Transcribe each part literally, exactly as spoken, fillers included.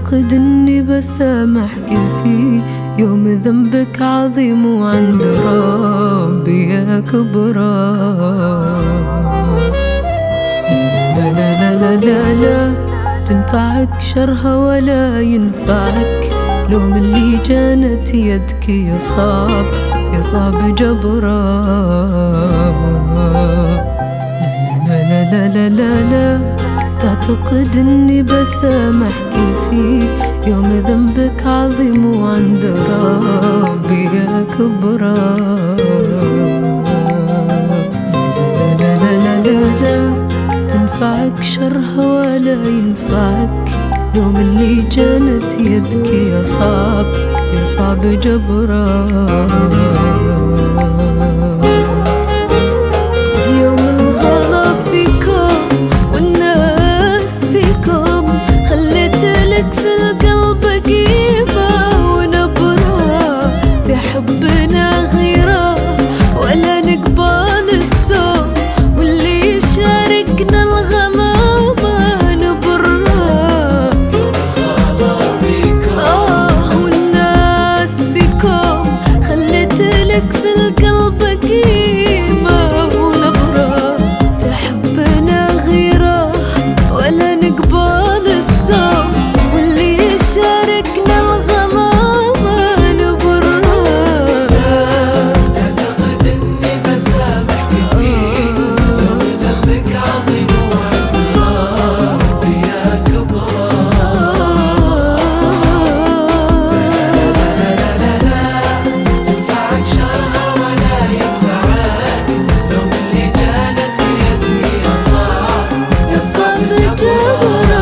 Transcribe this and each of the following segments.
تعتقد اني بسامحك في يوم ذنبك عظيم وعند ربي كبرى. لا لا لا لا لا تنفعك شرها ولا ينفعك لوم اللي جانت يدك يا صعب يا صعب جبرا. لا لا لا لا لا لا تعتقد اني بسامحك في يوم ذنبك عظيم وعند ربي كبرى. لا لا لا لا لا تنفعك شرها ولا ينفعك لوم اللي جانت يدك يا صعب يا صعب جبرا. يوم الغلا فيكم والناس فيكم خليت لك في القلب قيمة ونبرة، في حبنا غيرة ولا نقبل السوء واللي يشاركنا الغلا ما نبره. آه والناس فيكم خليت لك في القلب قيمة ونبرة، في حبنا غيرة ولا نقبل السوء واللي يشاركنا الغلا ما نبره. تعتقد اني بسامحك فيه لو ذنبك عظيم وعند ربي يا كبرى. لا لا لا لا تنفعك شرها ولا ينفعك لوم اللي جانت يدك يا صعب يا صعب جبرا.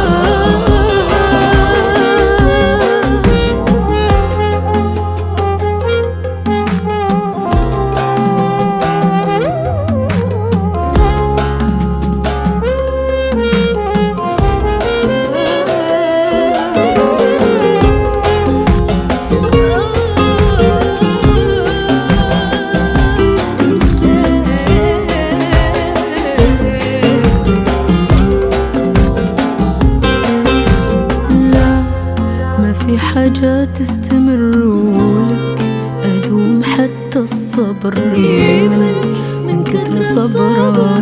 في حاجة تستمر ولك أدوم حتى الصبر يمل من كثر صبرها.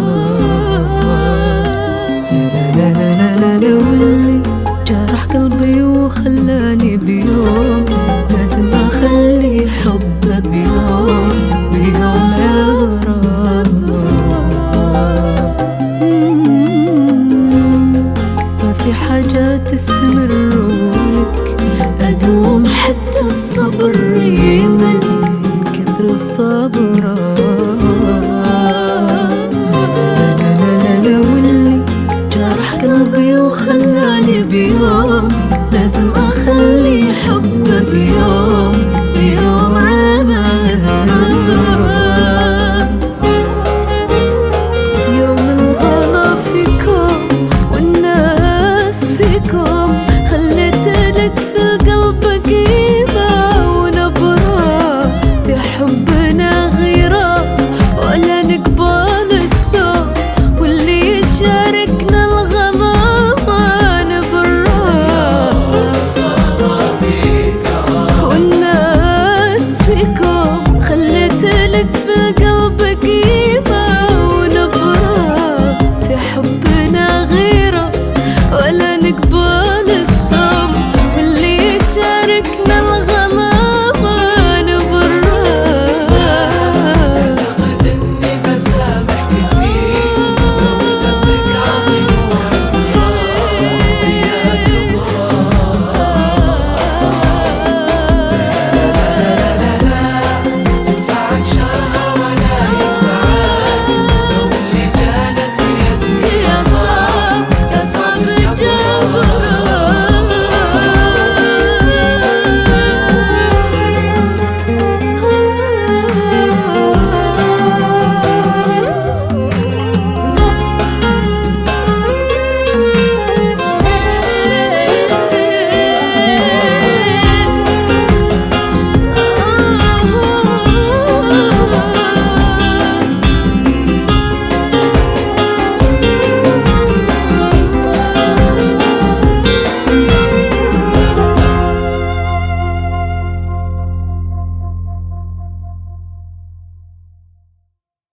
لا لا لا لا لا واللي جرح قلبي وخلاني بيوم لازم أخلي حبه بيوم بيوم يغرى. ما في حاجة تستمر ولك أدوم حتى الصبر يمل من كثر الصبر.